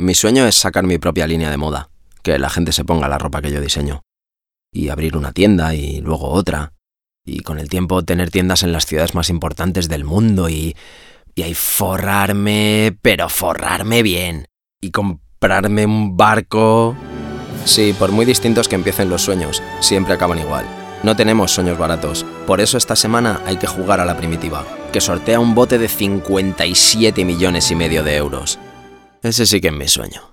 Mi sueño es sacar mi propia línea de moda, que la gente se ponga la ropa que yo diseño. Y abrir una tienda y luego otra. Y con el tiempo tener tiendas en las ciudades más importantes del mundo y ahí forrarme, pero forrarme bien. Y comprarme un barco. Sí, por muy distintos que empiecen los sueños, siempre acaban igual. No tenemos sueños baratos. Por eso esta semana hay que jugar a la primitiva, que sortea un bote de 57,5 millones de euros. Ese sí que es mi sueño.